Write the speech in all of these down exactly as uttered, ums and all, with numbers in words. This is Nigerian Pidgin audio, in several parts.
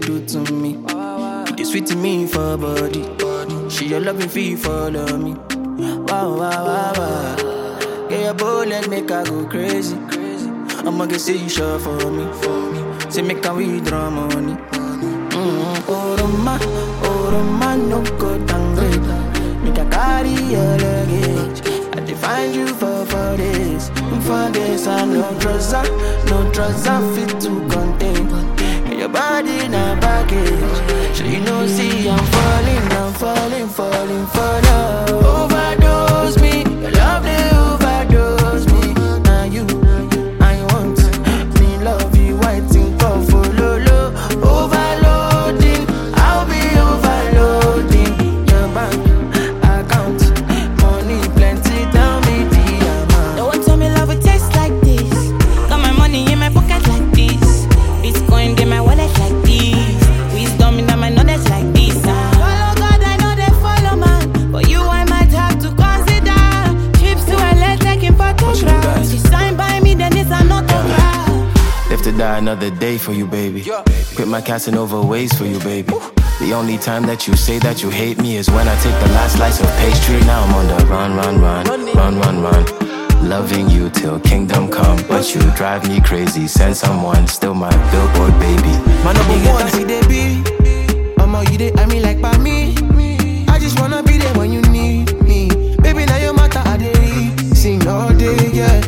do to me. It is sweet to me for body. She your loving fee follow me. Wow, wow, wow, wow. Yeah, your bullet make her go crazy. I'ma get say you sure for me. Say make her withdraw money. Mm-hmm. Oh, Roma, oh, Roma, no go downgrade. Make a carry your luggage. I define you for for this. For this, I no trouser, no trouser fit to contain. Your body in a package. So you know, see, I'm falling, I'm falling, falling for love. Overdose me, your love they overdose me. Now you, I want me love you, I think of follow low. Overloading, I'll be overloading. Your bank account, money plenty, tell me the amount. Don't want tell me love would taste like this. Got my money in my pocket like this. Bitcoin in my wallet like this. Wisdom in my knowledge like this. Follow God, I know they follow man. But you, I might have to consider. Trips to L A taking photographs. She signed by me, then it's an autograph. Live to die another day for you, baby. Quit my Casanova ways for you, baby. The only time that you say that you hate me is when I take the last slice of pastry. Now I'm on the run, run, run, run, run, run. Loving you till kingdom come, but you drive me crazy. Send someone, still my billboard baby. My number one, see they be. Mama, you they, I mean like by me. I just wanna be there when you need me. Baby, now your matter, I dey sing all day, yeah.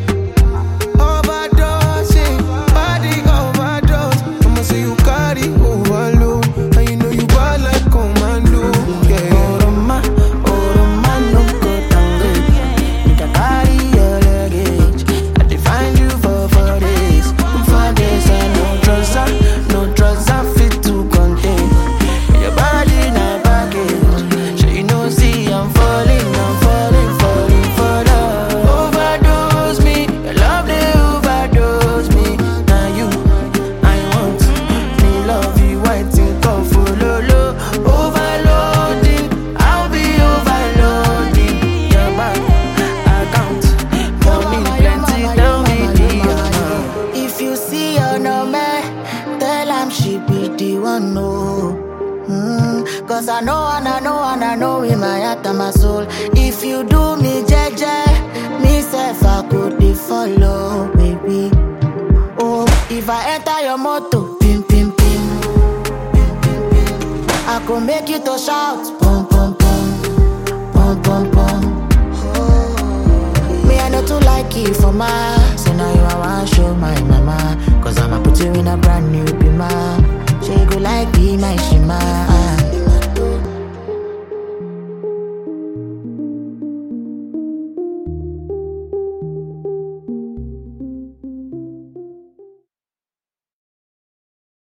Overdosing, body overdose. I'ma say you carry overload, and you know you bad like commando, yeah. Oh, Roma, oh, Roma, no go downgrade. Make a carry your luggage. I define you for for this, for this, and no trouser, no trouser fit to contain. Your body in a package. So you know, see, I'm falling, I'm falling, falling for love. Overdose me, your love they overdose me. Now you, I want me love you, I think of follow low. Overloading, I'll be overloading. Your bank account, money plenty, tell me the amount. If you see her no man, tell him she be the one, no. Mm, Cause I know and I know and I know in my heart and my soul. If you do me jeje, me self I could be follow, baby. Oh, if I enter your motor, pim pim pim, I could make you to shout, pum pum pum, pum pum pum. Me I know to like you for my